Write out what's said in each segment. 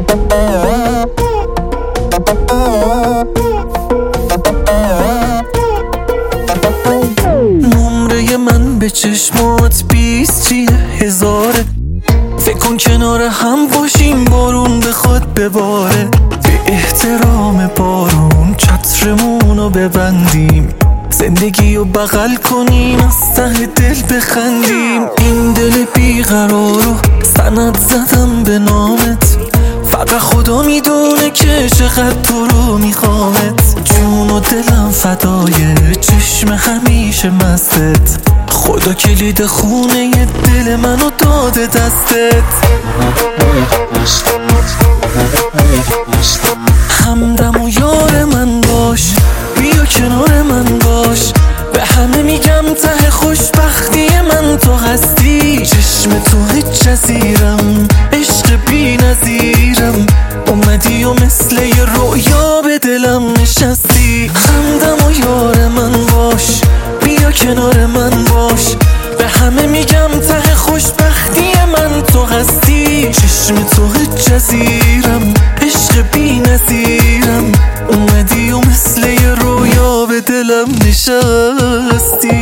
نمره من به چشمات 20 چیه 1000. فکر کن کنار هم باشیم بارون بخواد بباره، به احترام بارون چترمونو ببندیم، زندگیو بغل کنیم از ته دل بخندیم. این دل بیقرارو سند زدم به نامت، فقط خدا میدونه که چقدر تو رو میخوامت. جون و دلم فدای چشم همیشه مستت، خدا کلید خونه دل منو داده دستت. همدم و یار من باش، بیا کنار من باش، به همه میگم ته خوشبختی من تو هستی. چشم تو هیچ جزیرم، عشق بی نظیرم، اومدی و مثل یه رویا به دلم نشستی. همدم و یار من باش، بیا کنار من باش، به همه میگم ته خوشبختی من تو هستی. چشم تو هیچ جزیرم، عشق بی نظیرم، اومدی و مثل یه رویا به دلم نشستی.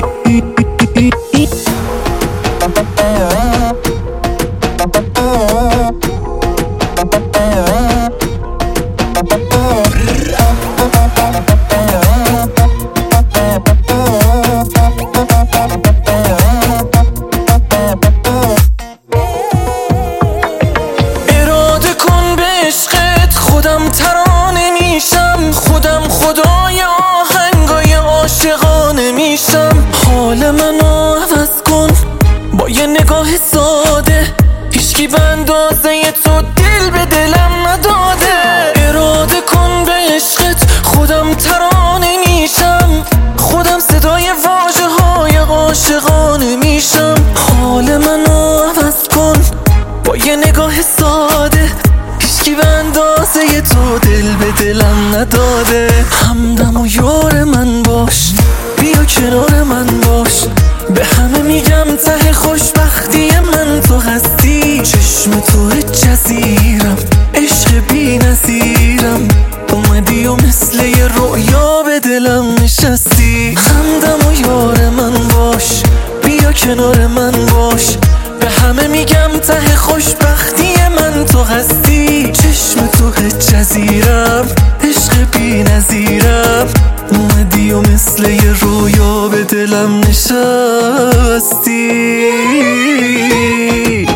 اراده کن به عشقت، خودم ترانه میشم، خودم خدای آهنگای عاشقانه میشم. حال منو عوض کن با یه نگاه ساده، هیچکی به اندازه تو دل به دلم نداده. اراده کن به عشقت، خودم ترانه میشم، خودم صدای واژه های عاشقانه میشم. حال منو عوض کن با یه نگاه ساده، هیچکی به اندازه تو دل به دلم نداده. همدم و یار من باش، بیا کنار من باش، به همه میگم ته خوشبختی من تو هستی. چشم تو هیچ جزیرم، عشق بی نظیرم، اومدی و مثل یه رویا به دلم نشستی. همدم و یار من باش، بیا کنار من باش، به همه میگم ته خوشبختی من تو هستی. چشم تو هیچ جزیرم، عشق بی نظیرم، اومدی و مثل یه رویا به دلم نشستی.